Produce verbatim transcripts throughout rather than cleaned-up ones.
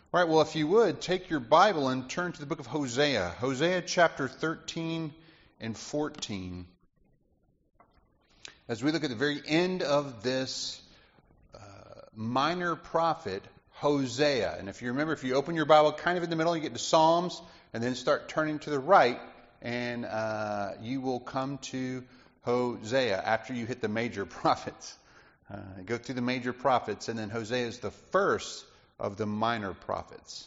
All right, well, if you would, take your Bible and turn to the book of Hosea. Hosea chapter thirteen and fourteen. As we look at the very end of this uh, minor prophet, Hosea. And if you remember, if you open your Bible kind of in the middle, you get to Psalms, and then start turning to the right, and uh, you will come to Hosea after you hit the major prophets. Uh, go through the major prophets, and then Hosea is the first of the minor prophets.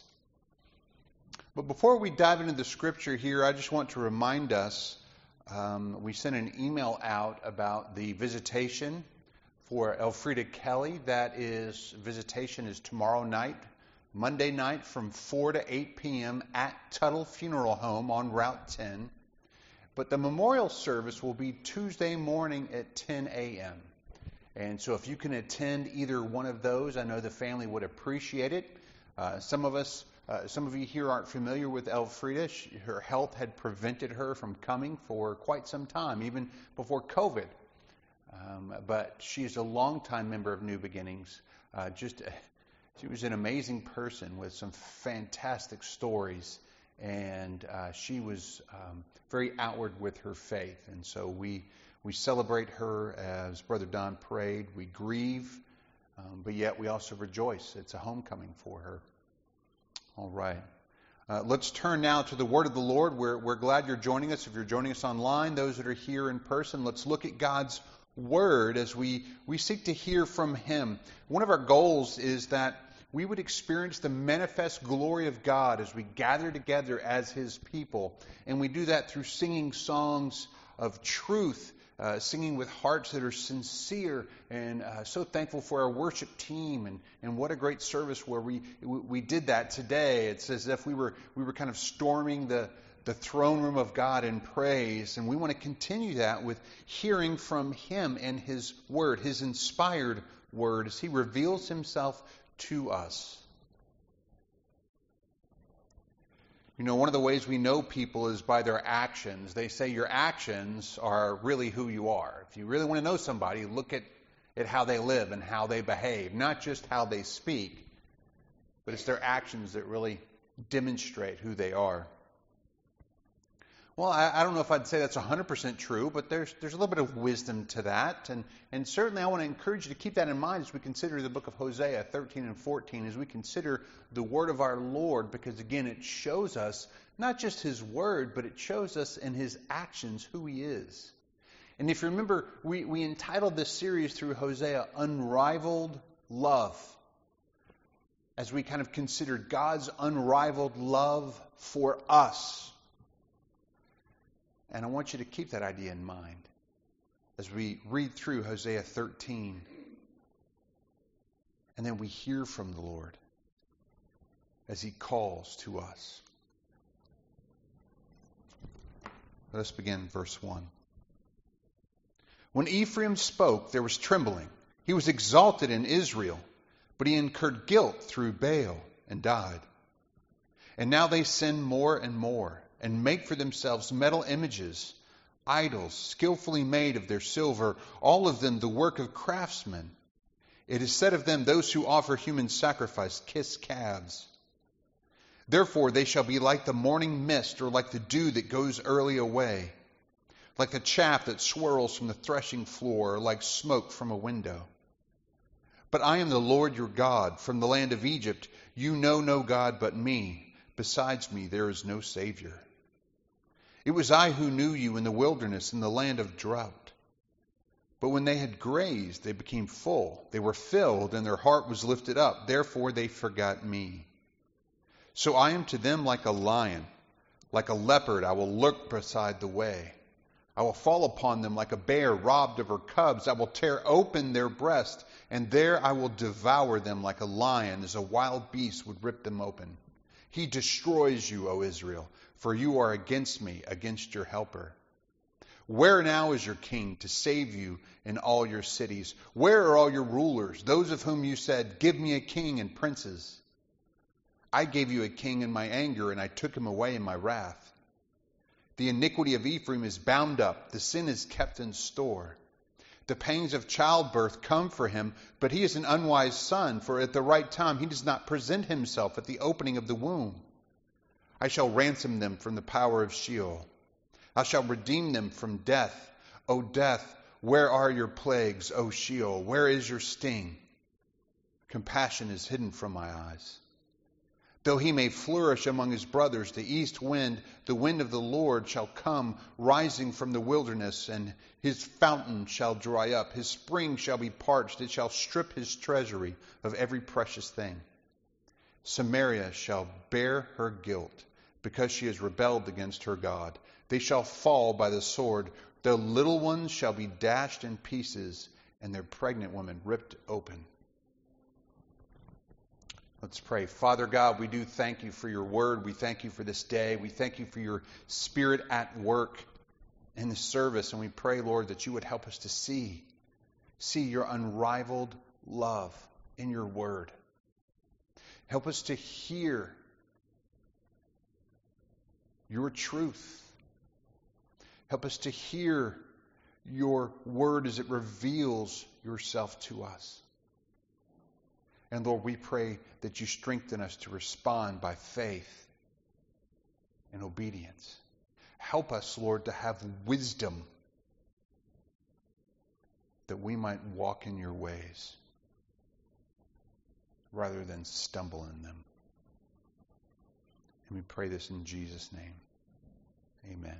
But before we dive into the scripture here, I just want to remind us, um, we sent an email out about the visitation for Elfrida Kelly. That is, visitation is tomorrow night, Monday night from four to eight p.m. at Tuttle Funeral Home on Route ten. But the memorial service will be Tuesday morning at ten a.m. And so if you can attend either one of those, I know the family would appreciate it. Uh, some of us, uh, some of you here aren't familiar with Elfrida. She, her health had prevented her from coming for quite some time, even before COVID. Um, but she's a longtime member of New Beginnings. Uh, just, she was an amazing person with some fantastic stories. And uh, she was um, very outward with her faith. And so we... We celebrate her as Brother Don prayed. We grieve, um, but yet we also rejoice. It's a homecoming for her. All right. Uh, let's turn now to the Word of the Lord. We're, we're glad you're joining us. If you're joining us online, those that are here in person, let's look at God's Word as we, we seek to hear from Him. One of our goals is that we would experience the manifest glory of God as we gather together as His people. And we do that through singing songs of truth, Uh, singing with hearts that are sincere, and uh, so thankful for our worship team, and, and what a great service where we we did that today. It's as if we were we were kind of storming the the throne room of God in praise, and we want to continue that with hearing from Him and His Word, His inspired Word, as He reveals Himself to us. You know, one of the ways we know people is by their actions. They say your actions are really who you are. If you really want to know somebody, look at, at how they live and how they behave, not just how they speak, but it's their actions that really demonstrate who they are. Well, I, I don't know if I'd say that's one hundred percent true, but there's there's a little bit of wisdom to that. And, and certainly I want to encourage you to keep that in mind as we consider the book of Hosea thirteen and fourteen, as we consider the word of our Lord, because again, it shows us not just His word, but it shows us in His actions who He is. And if you remember, we, we entitled this series through Hosea, Unrivaled Love, as we kind of considered God's unrivaled love for us. And I want you to keep that idea in mind as we read through Hosea thirteen. And then we hear from the Lord as He calls to us. Let us begin verse one. When Ephraim spoke, there was trembling. He was exalted in Israel, but he incurred guilt through Baal and died. And now they sin more and more, and make for themselves metal images, idols skillfully made of their silver, all of them the work of craftsmen. It is said of them, those who offer human sacrifice kiss calves. Therefore they shall be like the morning mist, or like the dew that goes early away, like the chaff that swirls from the threshing floor, or like smoke from a window. But I am the Lord your God. From the land of Egypt you know no God but me. Besides me there is no Savior. It was I who knew you in the wilderness, in the land of drought. But when they had grazed, they became full. They were filled, and their heart was lifted up. Therefore they forgot me. So I am to them like a lion. Like a leopard I will lurk beside the way. I will fall upon them like a bear robbed of her cubs. I will tear open their breast, and there I will devour them like a lion, as a wild beast would rip them open. He destroys you, O Israel, for you are against me, against your helper. Where now is your king to save you in all your cities? Where are all your rulers, those of whom you said, give me a king and princes? I gave you a king in my anger, and I took him away in my wrath. The iniquity of Ephraim is bound up, the sin is kept in store. The pangs of childbirth come for him, but he is an unwise son, for at the right time he does not present himself at the opening of the womb. I shall ransom them from the power of Sheol. I shall redeem them from death. O death, where are your plagues? O Sheol, where is your sting? Compassion is hidden from my eyes. Though he may flourish among his brothers, the east wind, the wind of the Lord, shall come rising from the wilderness, and his fountain shall dry up. His spring shall be parched. It shall strip his treasury of every precious thing. Samaria shall bear her guilt, because she has rebelled against her God. They shall fall by the sword. The little ones shall be dashed in pieces, and their pregnant women ripped open. Let's pray. Father God, we do thank you for your word. We thank you for this day. We thank you for your Spirit at work in the service. And we pray, Lord, that you would help us to see, see your unrivaled love in your word. Help us to hear your truth. Help us to hear your word as it reveals yourself to us. And Lord, we pray that you strengthen us to respond by faith and obedience. Help us, Lord, to have wisdom that we might walk in your ways rather than stumble in them. And we pray this in Jesus' name. Amen.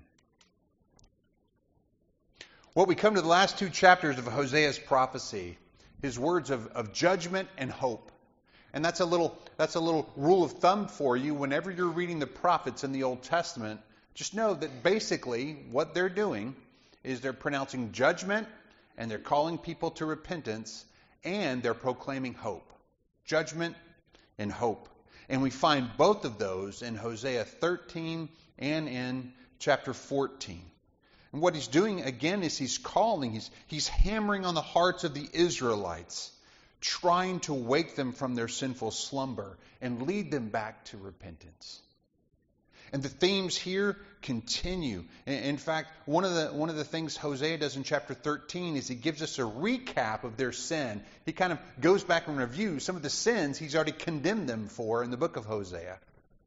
Well, we come to the last two chapters of Hosea's prophecy. His words of, of judgment and hope. And that's a little that's a little rule of thumb for you whenever you're reading the prophets in the Old Testament. Just know that basically what they're doing is they're pronouncing judgment and they're calling people to repentance and they're proclaiming hope. Judgment and hope. And we find both of those in Hosea thirteen and in chapter fourteen. And what he's doing again is he's calling, he's, he's hammering on the hearts of the Israelites, trying to wake them from their sinful slumber and lead them back to repentance. And the themes here continue. In fact, one of the one of the things Hosea does in chapter thirteen is he gives us a recap of their sin. He kind of goes back and reviews some of the sins he's already condemned them for in the book of Hosea.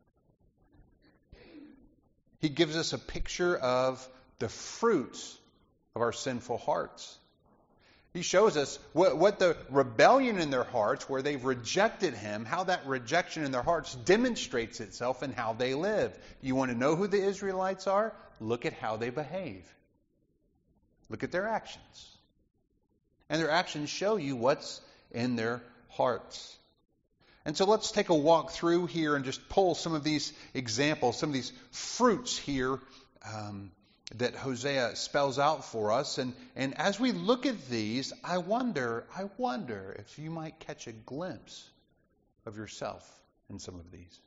He gives us a picture of the fruits of our sinful hearts. He shows us what, what the rebellion in their hearts, where they've rejected him, how that rejection in their hearts demonstrates itself in how they live. You want to know who the Israelites are? Look at how they behave. Look at their actions. And their actions show you what's in their hearts. And so let's take a walk through here and just pull some of these examples, some of these fruits here um, that Hosea spells out for us. And, and as we look at these, I wonder, I wonder if you might catch a glimpse of yourself in some of these.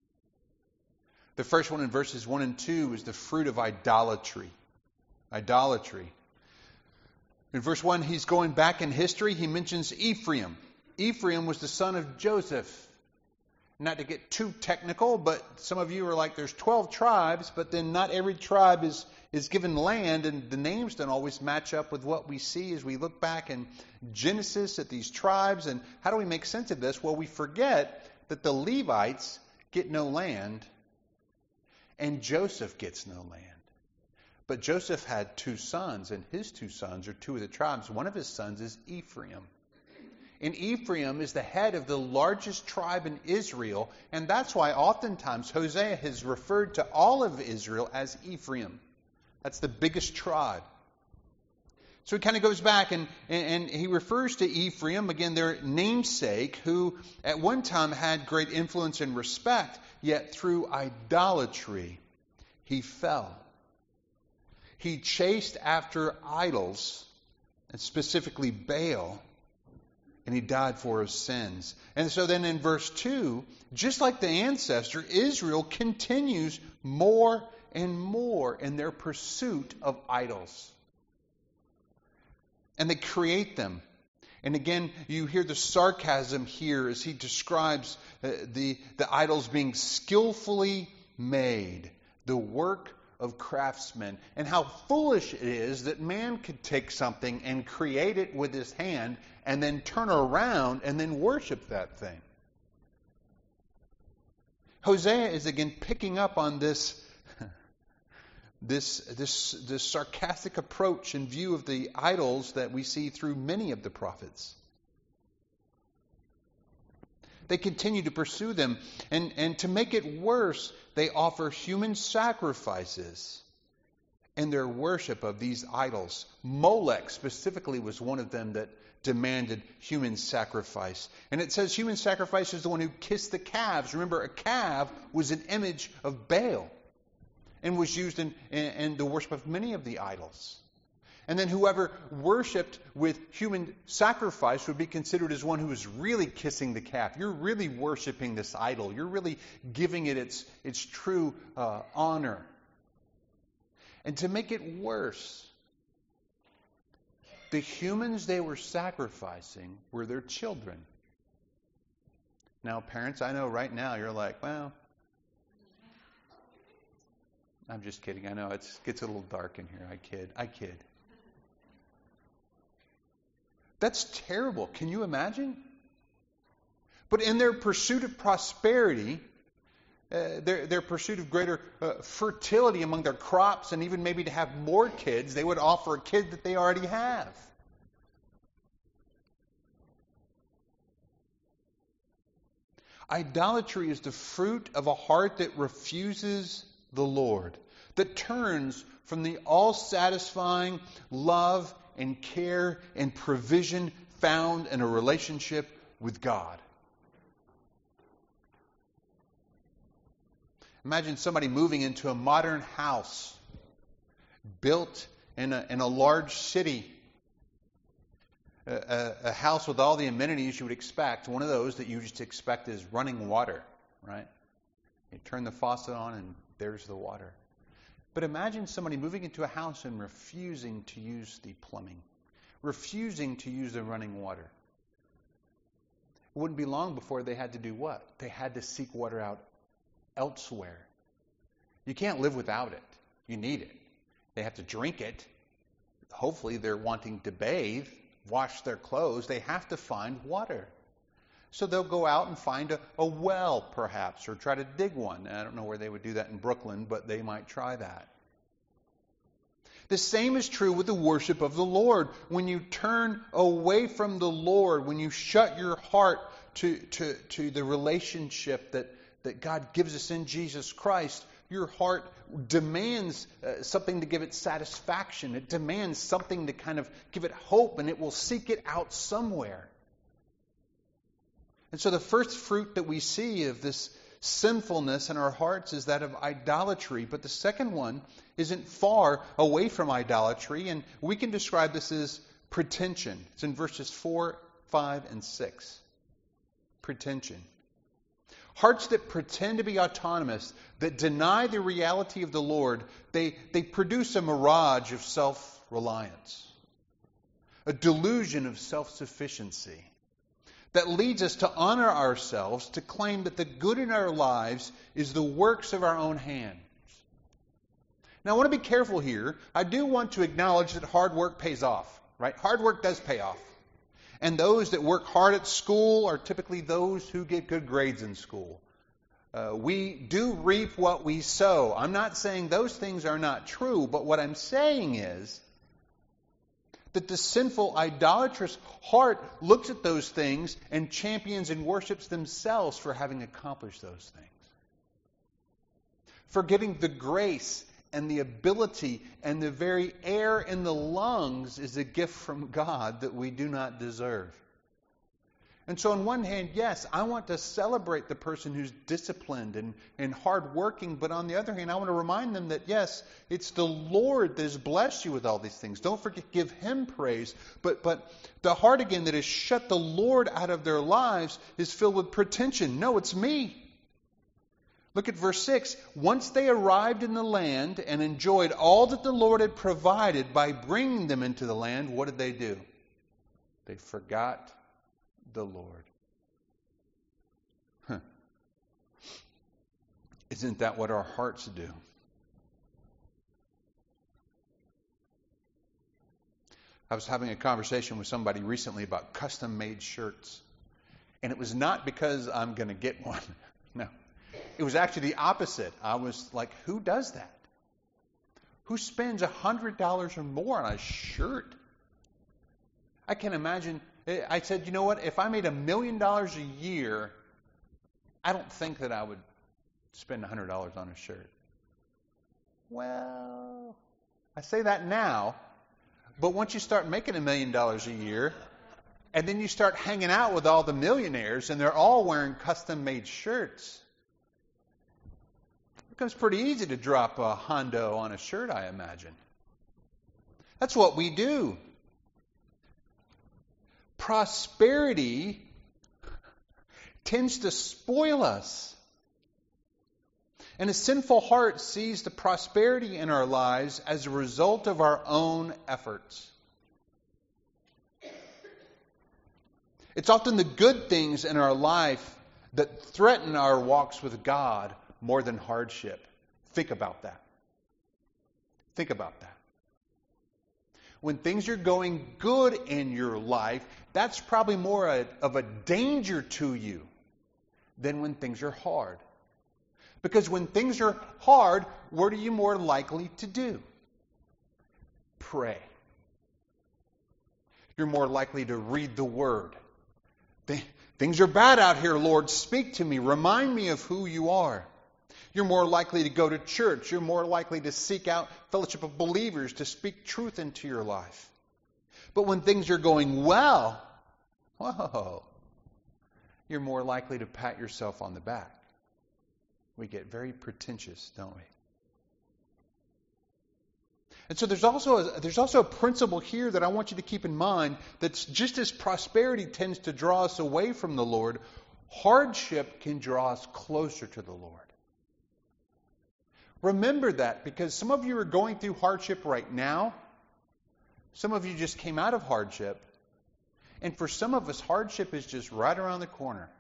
The first one in verses one and two is the fruit of idolatry. Idolatry. In verse one, he's going back in history. He mentions Ephraim. Ephraim was the son of Joseph. Not to get too technical, but some of you are like, there's twelve tribes, but then not every tribe is, is given land, and the names don't always match up with what we see as we look back in Genesis at these tribes. And how do we make sense of this? Well, we forget that the Levites get no land, and Joseph gets no land. But Joseph had two sons, and his two sons are two of the tribes. One of his sons is Ephraim. And Ephraim is the head of the largest tribe in Israel, and that's why oftentimes Hosea has referred to all of Israel as Ephraim. That's the biggest tribe. So he kind of goes back and, and, and he refers to Ephraim, again, their namesake, who at one time had great influence and respect, yet through idolatry he fell. He chased after idols, and specifically Baal, and he died for his sins. And so then in verse two, just like the ancestor, Israel continues more and more in their pursuit of idols. And they create them. And again, you hear the sarcasm here as he describes uh, the, the idols being skillfully made, the work of craftsmen, and how foolish it is that man could take something and create it with his hand and then turn around and then worship that thing. Hosea is again picking up on this, this, this, this sarcastic approach and view of the idols that we see through many of the prophets. They continue to pursue them, and, and to make it worse, they offer human sacrifices in their worship of these idols. Molech specifically was one of them that demanded human sacrifice. And it says human sacrifice is the one who kissed the calves. Remember, a calf was an image of Baal and was used in, in, in the worship of many of the idols. And then whoever worshipped with human sacrifice would be considered as one who is really kissing the calf. You're really worshiping this idol. You're really giving it its, its true uh, honor. And to make it worse, the humans they were sacrificing were their children. Now, parents, I know right now you're like, well, I'm just kidding. I know it gets a little dark in here. I kid. I kid. That's terrible. Can you imagine? But in their pursuit of prosperity, uh, their, their pursuit of greater uh, fertility among their crops, and even maybe to have more kids, they would offer a kid that they already have. Idolatry is the fruit of a heart that refuses the Lord, that turns from the all-satisfying love and care and provision found in a relationship with God. Imagine somebody moving into a modern house built in a, in a large city, a, a, a house with all the amenities you would expect. One of those that you just expect is running water, right? You turn the faucet on and there's the water. But imagine somebody moving into a house and refusing to use the plumbing, refusing to use the running water. It wouldn't be long before they had to do what? They had to seek water out elsewhere. You can't live without it. You need it. They have to drink it. Hopefully they're wanting to bathe, wash their clothes. They have to find water. So they'll go out and find a, a well, perhaps, or try to dig one. I don't know where they would do that in Brooklyn, but they might try that. The same is true with the worship of the Lord. When you turn away from the Lord, when you shut your heart to, to, to the relationship that, that God gives us in Jesus Christ, your heart demands uh, something to give it satisfaction. It demands something to kind of give it hope, and it will seek it out somewhere. And so the first fruit that we see of this sinfulness in our hearts is that of idolatry. But the second one isn't far away from idolatry, and we can describe this as pretension. It's in verses four, five, and six. Pretension. Hearts that pretend to be autonomous, that deny the reality of the Lord, they, they produce a mirage of self-reliance, a delusion of self-sufficiency that leads us to honor ourselves, to claim that the good in our lives is the works of our own hands. Now, I want to be careful here. I do want to acknowledge that hard work pays off, right? Hard work does pay off. And those that work hard at school are typically those who get good grades in school. Uh, we do reap what we sow. I'm not saying those things are not true, but what I'm saying is that the sinful, idolatrous heart looks at those things and champions and worships themselves for having accomplished those things. Forgetting the grace and the ability and the very air in the lungs is a gift from God that we do not deserve. And so on one hand, yes, I want to celebrate the person who's disciplined and, and hardworking, but on the other hand, I want to remind them that, yes, it's the Lord that has blessed you with all these things. Don't forget, give Him praise. But, but the heart, again, that has shut the Lord out of their lives is filled with pretension. No, it's me. Look at verse six. Once they arrived in the land and enjoyed all that the Lord had provided by bringing them into the land, what did they do? They forgot the Lord. Huh. Isn't that what our hearts do? I was having a conversation with somebody recently about custom-made shirts. And it was not because I'm going to get one. No. It was actually the opposite. I was like, who does that? Who spends one hundred dollars or more on a shirt? I can imagine. I said, you know what? If I made a million dollars a year, I don't think that I would spend one hundred dollars on a shirt. Well, I say that now, but once you start making a million dollars a year, and then you start hanging out with all the millionaires, and they're all wearing custom-made shirts, it becomes pretty easy to drop a hondo on a shirt, I imagine. That's what we do. Prosperity tends to spoil us. And a sinful heart sees the prosperity in our lives as a result of our own efforts. It's often the good things in our life that threaten our walks with God more than hardship. Think about that. Think about that. When things are going good in your life, that's probably more a, of a danger to you than when things are hard. Because when things are hard, what are you more likely to do? Pray. You're more likely to read the Word. Things are bad out here, Lord. Speak to me. Remind me of who you are. You're more likely to go to church. You're more likely to seek out fellowship of believers to speak truth into your life. But when things are going well, whoa, you're more likely to pat yourself on the back. We get very pretentious, don't we? And so there's also a, there's also a principle here that I want you to keep in mind, that's just as prosperity tends to draw us away from the Lord, hardship can draw us closer to the Lord. Remember that, because some of you are going through hardship right now. Some of you just came out of hardship. And for some of us, hardship is just right around the corner.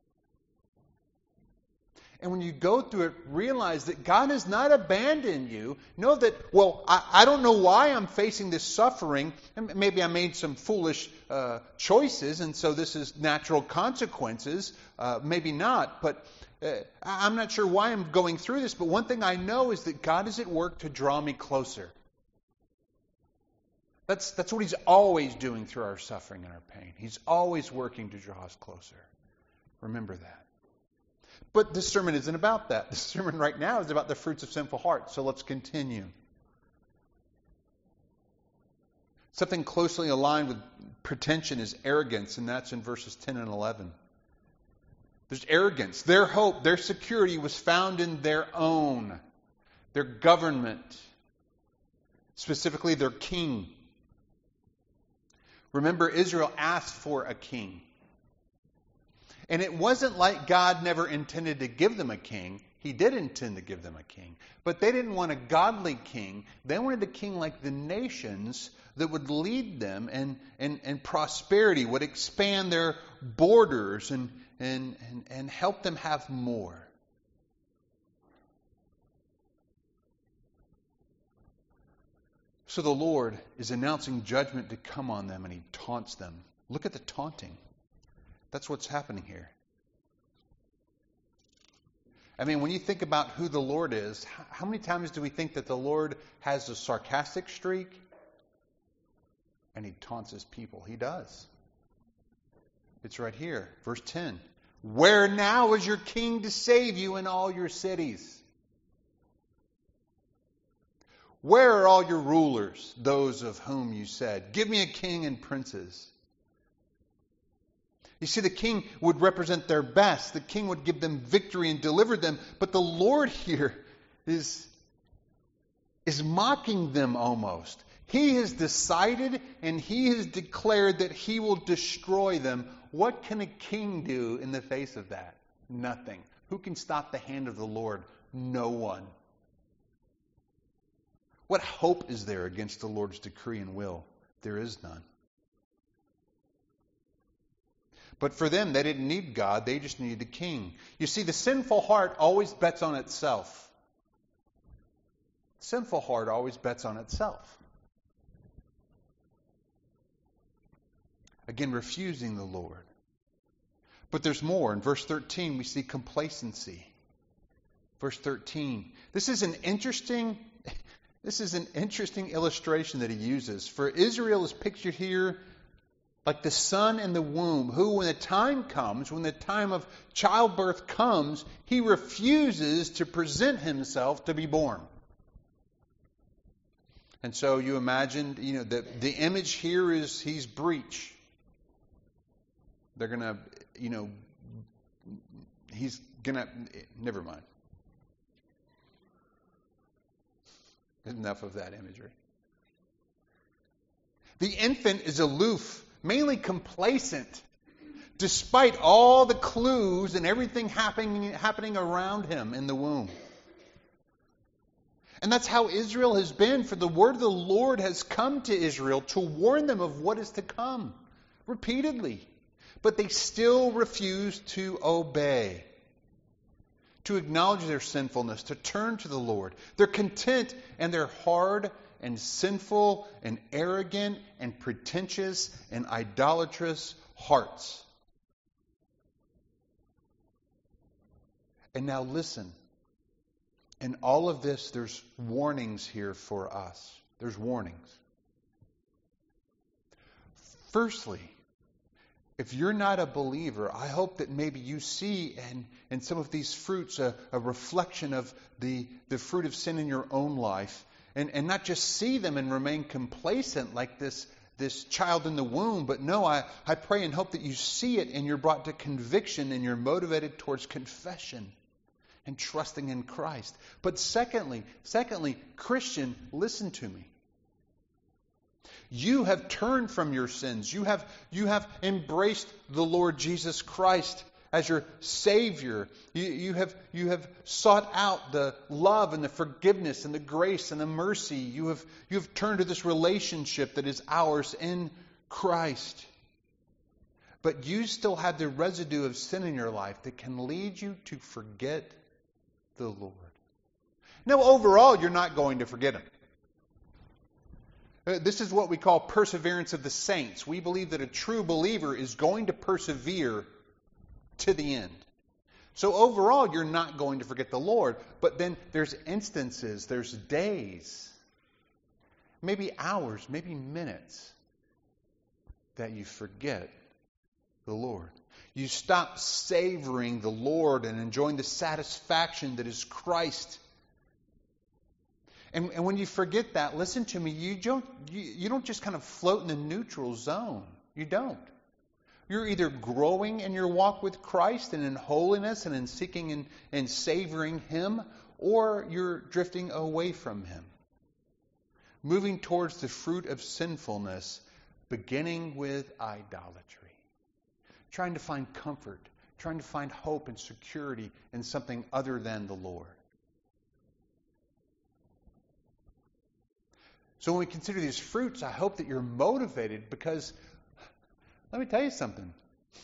And when you go through it, realize that God has not abandoned you. Know that, well, I, I don't know why I'm facing this suffering. And maybe I made some foolish uh, choices, and so this is natural consequences. Uh, maybe not, but uh, I'm not sure why I'm going through this. But one thing I know is that God is at work to draw me closer. That's, that's what He's always doing through our suffering and our pain. He's always working to draw us closer. Remember that. But this sermon isn't about that. This sermon right now is about the fruits of sinful hearts. So let's continue. Something closely aligned with pretension is arrogance, and that's in verses ten and eleven. There's arrogance. Their hope, their security was found in their own, their government, specifically their king. Remember, Israel asked for a king. And it wasn't like God never intended to give them a king. He did intend to give them a king. But they didn't want a godly king. They wanted a king like the nations that would lead them, and, and, and prosperity would expand their borders and, and, and, and help them have more. So the Lord is announcing judgment to come on them, and He taunts them. Look at the taunting. That's what's happening here. I mean, when you think about who the Lord is, how many times do we think that the Lord has a sarcastic streak? And He taunts His people. He does. It's right here, verse ten. Where now is your king to save you in all your cities? Where are all your rulers, those of whom you said, give me a king and princes? You see, the king would represent their best. The king would give them victory and deliver them. But the Lord here is, is mocking them almost. He has decided and He has declared that He will destroy them. What can a king do in the face of that? Nothing. Who can stop the hand of the Lord? No one. What hope is there against the Lord's decree and will? There is none. But for them, they didn't need God. They just needed a king. You see, the sinful heart always bets on itself. The sinful heart always bets on itself. Again, refusing the Lord. But there's more. In verse thirteen, we see complacency. Verse thirteen. This is an interesting, this is an interesting illustration that he uses. For Israel is pictured here like the son in the womb, who when the time comes, when the time of childbirth comes, he refuses to present himself to be born. And so you imagine, you know, the, the image here is he's breech. They're going to, you know, he's going to, never mind. Enough of that imagery. The infant is aloof, mainly complacent, despite all the clues and everything happening, happening around him in the womb. And that's how Israel has been, for the word of the Lord has come to Israel to warn them of what is to come, repeatedly. But they still refuse to obey, to acknowledge their sinfulness, to turn to the Lord. They're content and they're hard and sinful and arrogant and pretentious and idolatrous hearts. And now listen. In all of this, there's warnings here for us. There's warnings. Firstly, if you're not a believer, I hope that maybe you see in, in some of these fruits a, a reflection of the, the fruit of sin in your own life. And, and not just see them and remain complacent like this, this child in the womb, but no, I, I pray and hope that you see it and you're brought to conviction and you're motivated towards confession and trusting in Christ. But secondly, secondly, Christian, listen to me. You have turned from your sins. You have, you have embraced the Lord Jesus Christ as your Savior. You, you have, you have sought out the love and the forgiveness and the grace and the mercy. You have, you have turned to this relationship that is ours in Christ. But you still have the residue of sin in your life that can lead you to forget the Lord. Now, overall, you're not going to forget Him. This is what we call perseverance of the saints. We believe that a true believer is going to persevere to the end. So overall, you're not going to forget the Lord. But then there's instances, there's days, maybe hours, maybe minutes that you forget the Lord. You stop savoring the Lord and enjoying the satisfaction that is Christ. And, and when you forget that, listen to me, you don't, you, you don't just kind of float in the neutral zone. You don't. You're either growing in your walk with Christ and in holiness and in seeking and, and savoring Him, or you're drifting away from Him. Moving towards the fruit of sinfulness, beginning with idolatry. Trying to find comfort, trying to find hope and security in something other than the Lord. So when we consider these fruits, I hope that you're motivated because, let me tell you something.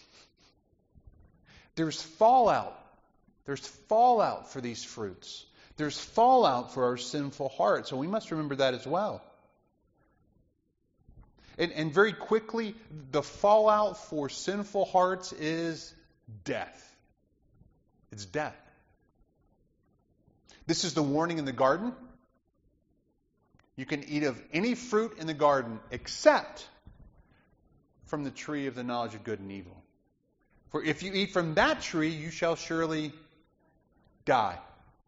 There's fallout. There's fallout for these fruits. There's fallout for our sinful hearts. So we must remember that as well. And, and very quickly, the fallout for sinful hearts is death. It's death. This is the warning in the garden. You can eat of any fruit in the garden except from the tree of the knowledge of good and evil. For if you eat from that tree, you shall surely die.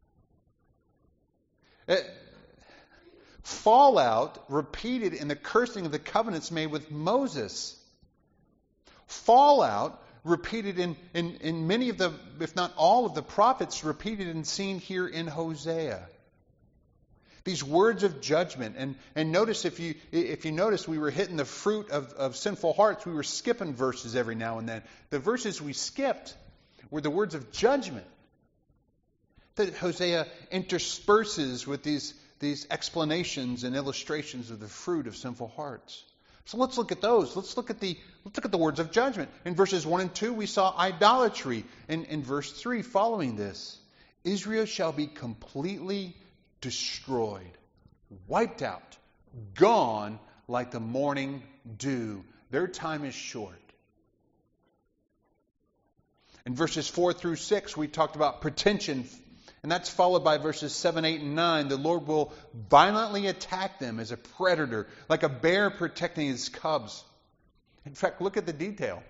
It, Fallout repeated in the cursing of the covenants made with Moses. Fallout repeated in, in, in many of the, if not all of the prophets, repeated and seen here in Hosea. These words of judgment. And, and notice if you if you notice we were hitting the fruit of, of sinful hearts, we were skipping verses every now and then. The verses we skipped were the words of judgment that Hosea intersperses with these these explanations and illustrations of the fruit of sinful hearts. So let's look at those. Let's look at the let's look at the words of judgment. In verses one and two, we saw idolatry. In, in verse three, following this, Israel shall be completely destroyed, wiped out, gone like the morning dew. Their time is short. In verses four through six, we talked about pretension, and that's followed by verses seven, eight, and nine. The Lord will violently attack them as a predator, like a bear protecting his cubs. In fact, look at the detail.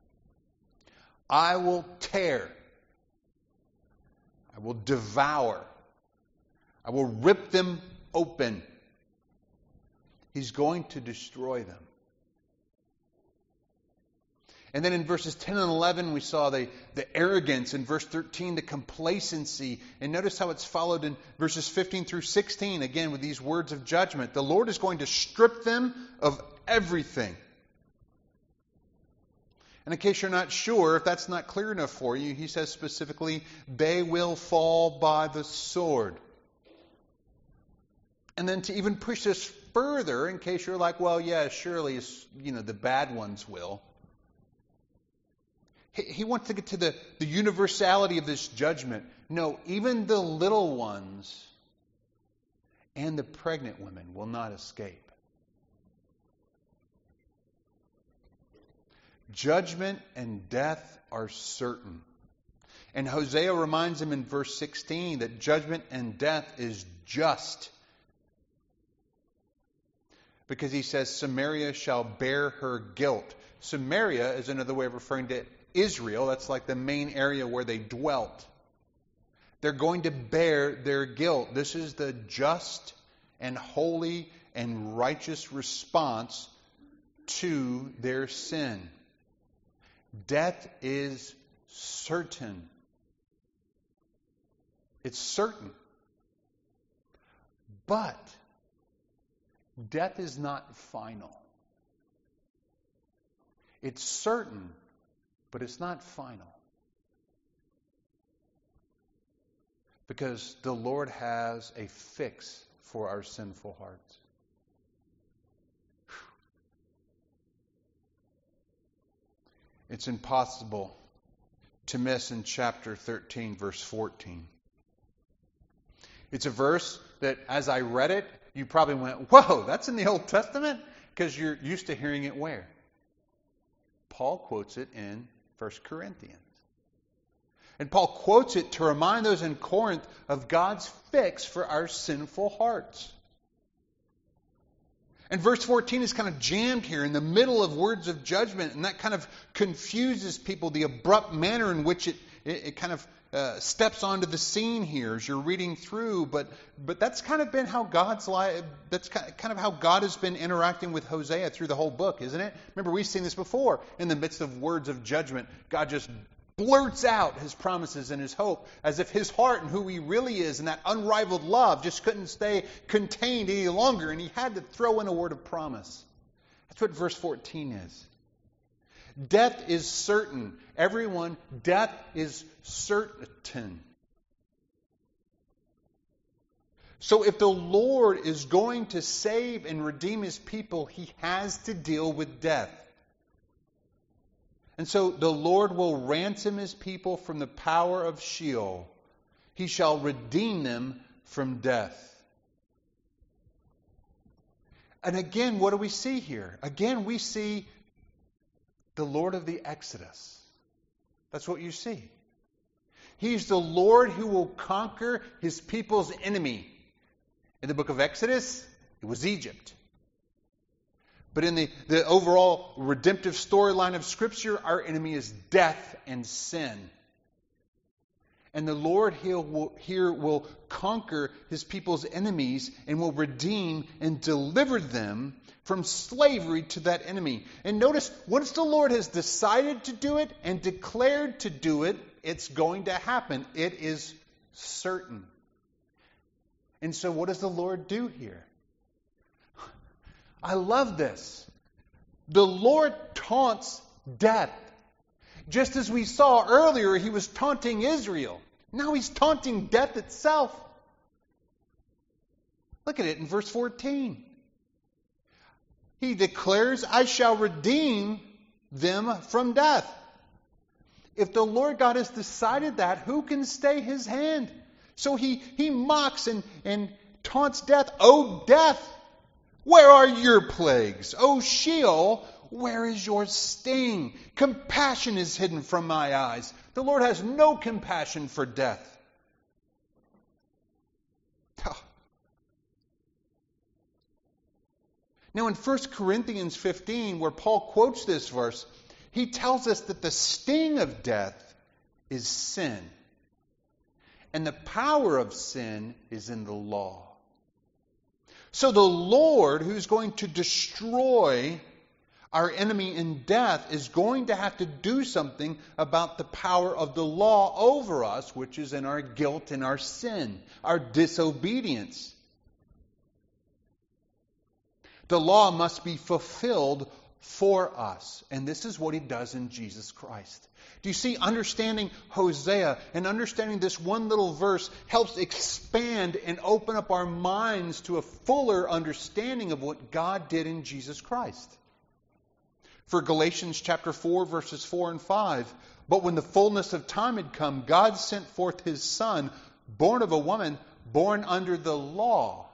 I will tear. I will devour. I will rip them open. He's going to destroy them. And then in verses ten and eleven, we saw the, the arrogance. In verse thirteen, the complacency. And notice how it's followed in verses fifteen through sixteen, again, with these words of judgment. The Lord is going to strip them of everything. And in case you're not sure, if that's not clear enough for you, he says specifically, they will fall by the sword. And then to even push this further, in case you're like, well, yeah, surely, you know, the bad ones will. He wants to get to the, the universality of this judgment. No, even the little ones and the pregnant women will not escape. Judgment and death are certain. And Hosea reminds him in verse sixteen that judgment and death is just. Because he says, Samaria shall bear her guilt. Samaria is another way of referring to Israel. That's like the main area where they dwelt. They're going to bear their guilt. This is the just and holy and righteous response to their sin. Death is certain. It's certain. But death is not final. It's certain, but it's not final. Because the Lord has a fix for our sinful hearts. It's impossible to miss in chapter thirteen, verse fourteen. It's a verse that, as I read it, you probably went, whoa, that's in the Old Testament? Because you're used to hearing it where? Paul quotes it in First Corinthians. And Paul quotes it to remind those in Corinth of God's fix for our sinful hearts. And verse fourteen is kind of jammed here in the middle of words of judgment, and that kind of confuses people, the abrupt manner in which it, it, it kind of uh, steps onto the scene here as you're reading through. But but that's kind of been how God's life, that's kind of how God has been interacting with Hosea through the whole book, isn't it? Remember, we've seen this before. In the midst of words of judgment, God just blurts out his promises and his hope as if his heart and who he really is and that unrivaled love just couldn't stay contained any longer, and he had to throw in a word of promise. That's what verse fourteen is. Death is certain. Everyone, death is certain. So if the Lord is going to save and redeem his people, he has to deal with death. And so the Lord will ransom his people from the power of Sheol. He shall redeem them from death. And again, what do we see here? Again, we see the Lord of the Exodus. That's what you see. He's the Lord who will conquer his people's enemy. In the book of Exodus, it was Egypt. But in the, the overall redemptive storyline of Scripture, our enemy is death and sin. And the Lord here will, here will conquer his people's enemies and will redeem and deliver them from slavery to that enemy. And notice, once the Lord has decided to do it and declared to do it, it's going to happen. It is certain. And so what does the Lord do here? I love this. The Lord taunts death. Just as we saw earlier, he was taunting Israel. Now he's taunting death itself. Look at it in verse fourteen. He declares, I shall redeem them from death. If the Lord God has decided that, who can stay his hand? So he, he mocks and, and taunts death. Oh, death! Where are your plagues? O Sheol, where is your sting? Compassion is hidden from my eyes. The Lord has no compassion for death. Now in First Corinthians fifteen, where Paul quotes this verse, he tells us that the sting of death is sin. And the power of sin is in the law. So the Lord, who's going to destroy our enemy in death, is going to have to do something about the power of the law over us, which is in our guilt and our sin, our disobedience. The law must be fulfilled for us. And this is what he does in Jesus Christ. Do you see, understanding Hosea and understanding this one little verse helps expand and open up our minds to a fuller understanding of what God did in Jesus Christ. For Galatians chapter four, verses four and five, but when the fullness of time had come, God sent forth his Son, born of a woman, born under the law,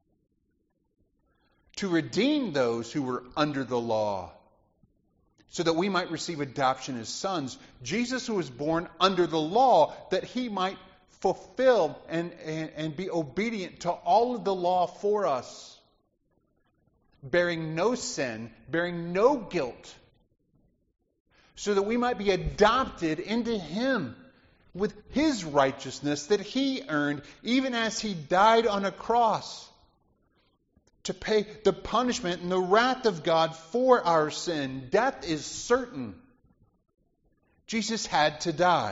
to redeem those who were under the law, so that we might receive adoption as sons. Jesus, who was born under the law, that he might fulfill and, and, and be obedient to all of the law for us, bearing no sin, bearing no guilt, so that we might be adopted into him with his righteousness that he earned, even as he died on a cross to pay the punishment and the wrath of God for our sin. Death is certain. Jesus had to die.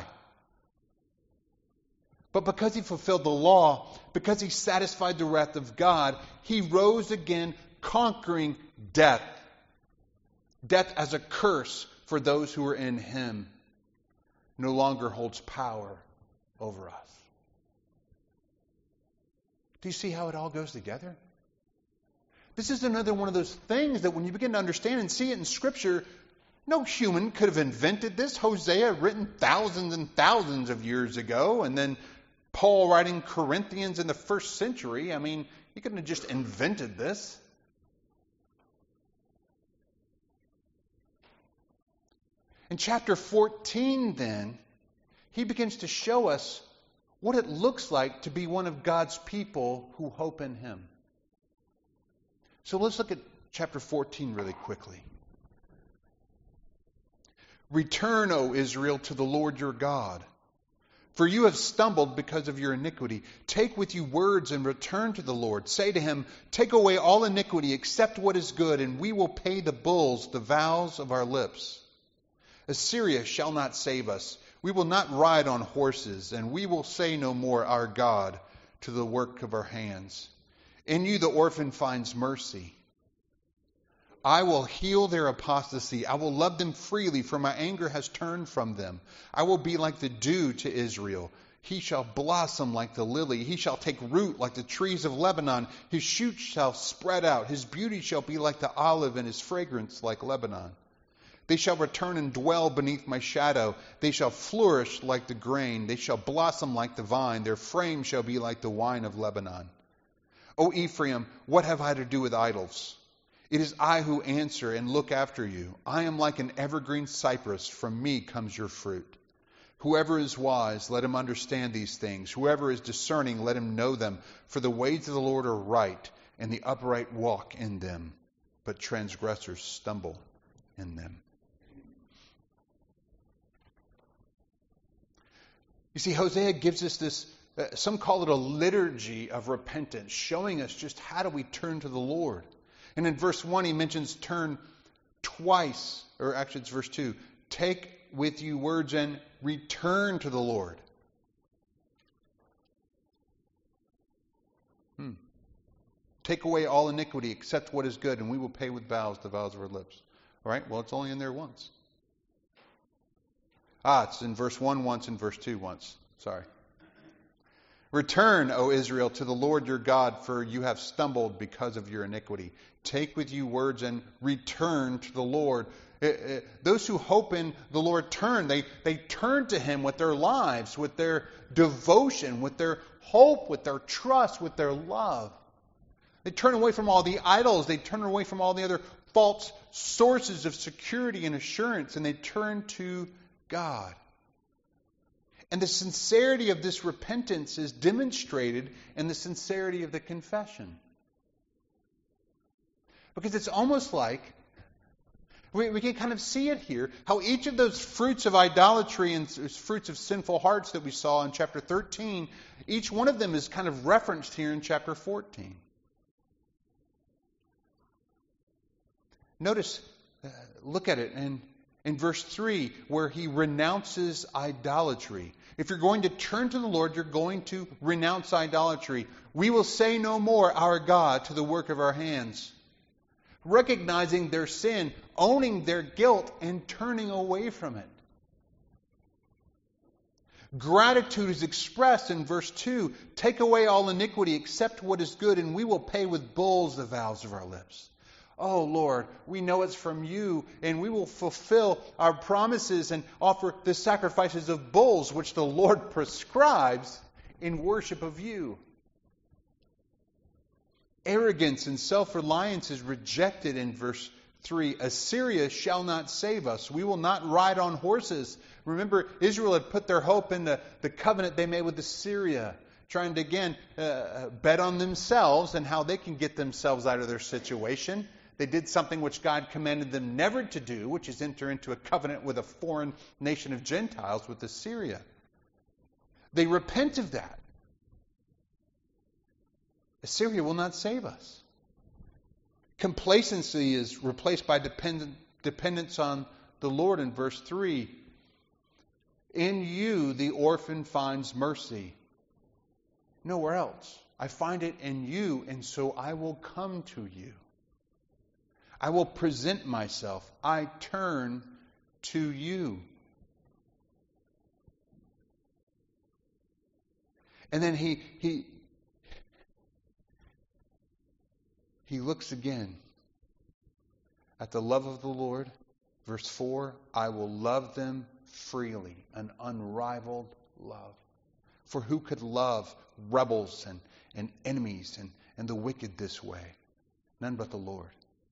But because he fulfilled the law, because he satisfied the wrath of God, he rose again, conquering death. Death as a curse for those who are in him no longer holds power over us. Do you see how it all goes together? This is another one of those things that when you begin to understand and see it in Scripture, no human could have invented this. Hosea written thousands and thousands of years ago, and then Paul writing Corinthians in the first century. I mean, he couldn't have just invented this. In chapter fourteen, then, he begins to show us what it looks like to be one of God's people who hope in him. So let's look at chapter fourteen really quickly. Return, O Israel, to the Lord your God, for you have stumbled because of your iniquity. Take with you words and return to the Lord. Say to him, take away all iniquity, accept what is good, and we will pay the bulls the vows of our lips. Assyria shall not save us. We will not ride on horses, and we will say no more, our God, to the work of our hands. In you the orphan finds mercy. I will heal their apostasy. I will love them freely, for my anger has turned from them. I will be like the dew to Israel. He shall blossom like the lily. He shall take root like the trees of Lebanon. His shoots shall spread out. His beauty shall be like the olive, and his fragrance like Lebanon. They shall return and dwell beneath my shadow. They shall flourish like the grain. They shall blossom like the vine. Their frame shall be like the wine of Lebanon. O Ephraim, what have I to do with idols? It is I who answer and look after you. I am like an evergreen cypress. From me comes your fruit. Whoever is wise, let him understand these things. Whoever is discerning, let him know them. For the ways of the Lord are right, and the upright walk in them, but transgressors stumble in them. You see, Hosea gives us this, uh, some call it a liturgy of repentance, showing us just how do we turn to the Lord. And in verse one, he mentions turn twice, or actually it's verse two. Take with you words and return to the Lord. Hmm. Take away all iniquity, accept what is good, and we will pay with vows the vows of our lips. All right, well, it's only in there once. Ah, it's in verse one once and verse two once. Sorry. Return, O Israel, to the Lord your God, for you have stumbled because of your iniquity. Take with you words and return to the Lord. It, it, those who hope in the Lord turn. They, they turn to him with their lives, with their devotion, with their hope, with their trust, with their love. They turn away from all the idols. They turn away from all the other false sources of security and assurance, and they turn to God. And the sincerity of this repentance is demonstrated in the sincerity of the confession. Because it's almost like, we, we can kind of see it here, how each of those fruits of idolatry and fruits of sinful hearts that we saw in chapter thirteen, each one of them is kind of referenced here in chapter fourteen. Notice, uh, look at it in, in verse three, where he renounces idolatry. If you're going to turn to the Lord, you're going to renounce idolatry. We will say no more, our God, to the work of our hands. Recognizing their sin, owning their guilt, and turning away from it. Gratitude is expressed in verse two. Take away all iniquity, accept what is good, and we will pay with bulls the vows of our lips. Oh Lord, we know it's from you, and we will fulfill our promises and offer the sacrifices of bulls, which the Lord prescribes in worship of you. Arrogance and self-reliance is rejected in verse three. Assyria shall not save us. We will not ride on horses. Remember, Israel had put their hope in the, the covenant they made with Assyria, trying to again uh, bet on themselves and how they can get themselves out of their situation. They did something which God commanded them never to do, which is enter into a covenant with a foreign nation of Gentiles, with Assyria. They repent of that. Assyria will not save us. Complacency is replaced by dependent, dependence on the Lord in verse three. In you the orphan finds mercy. Nowhere else. I find it in you, and so I will come to you. I will present myself. I turn to you. And then he he he looks again at the love of the Lord. Verse four, I will love them freely, an unrivaled love. For who could love rebels and, and enemies and, and the wicked this way? None but the Lord.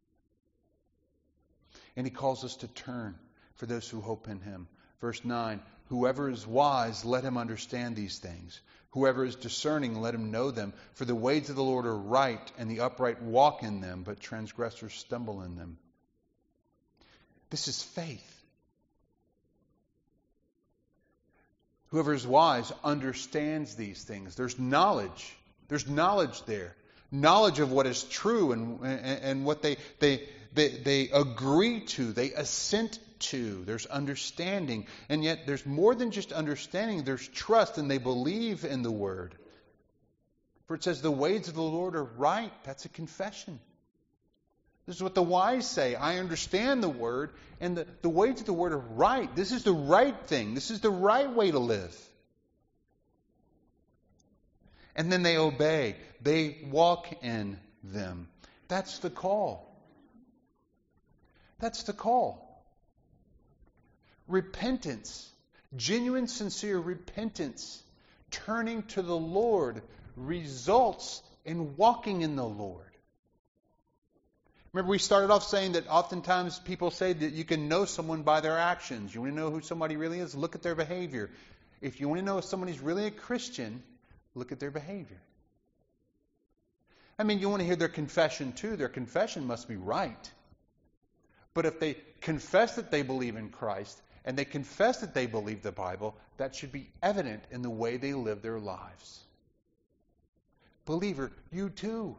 And he calls us to turn for those who hope in him. Verse nine, whoever is wise, let him understand these things. Whoever is discerning, let him know them. For the ways of the Lord are right, and the upright walk in them, but transgressors stumble in them. This is faith. Whoever is wise understands these things. There's knowledge. There's knowledge there. Knowledge of what is true and, and, and what they, they, they, they agree to, they assent to. There's understanding. And yet there's more than just understanding. There's trust, and they believe in the Word. For it says the ways of the Lord are right. That's a confession. This is what the wise say. I understand the Word, and the, the ways of the Word are right. This is the right thing. This is the right way to live. And then they obey. They walk in them. That's the call. That's the call. Repentance, genuine, sincere repentance, turning to the Lord, results in walking in the Lord. Remember, we started off saying that oftentimes people say that you can know someone by their actions. You want to know who somebody really is? Look at their behavior. If you want to know if somebody's really a Christian, look at their behavior. I mean, you want to hear their confession too. Their confession must be right. But if they confess that they believe in Christ, and they confess that they believe the Bible, that should be evident in the way they live their lives. Believer, you too.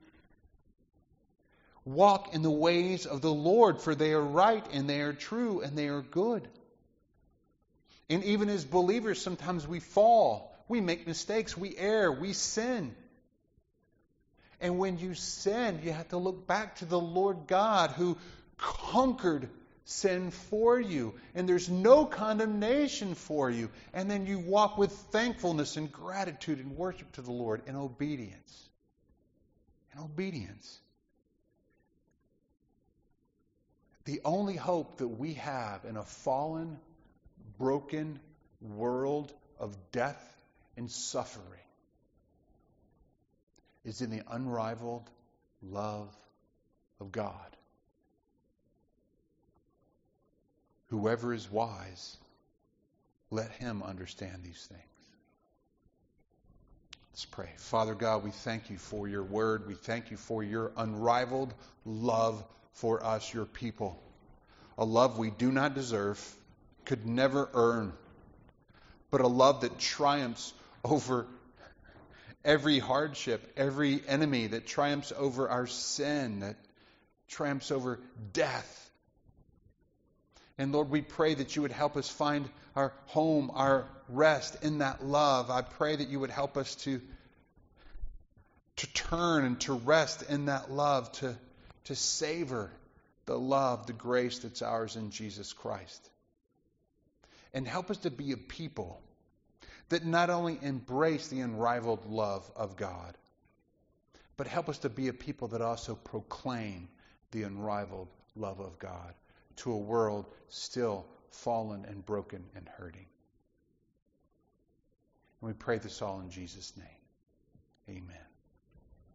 Walk in the ways of the Lord, for they are right, and they are true, and they are good. And even as believers, sometimes we fall. We make mistakes. We err. We sin. And when you sin, you have to look back to the Lord God who conquered sin for you. And there's no condemnation for you. And then you walk with thankfulness and gratitude and worship to the Lord in obedience. In obedience. The only hope that we have in a fallen, broken world of death and suffering is in the unrivaled love of God Whoever is wise, let him understand these things. Let's pray. Father God, we thank you for your word. We thank you for your unrivaled love for us, your people. A love we do not deserve, could never earn, but a love that triumphs over every hardship, every enemy, that triumphs over our sin, that triumphs over death. And Lord, we pray that you would help us find our home, our rest in that love. I pray that you would help us to, to turn and to rest in that love, to, to savor the love, the grace that's ours in Jesus Christ. And help us to be a people that not only embrace the unrivaled love of God, but help us to be a people that also proclaim the unrivaled love of God to a world still fallen and broken and hurting. And we pray this all in Jesus' name.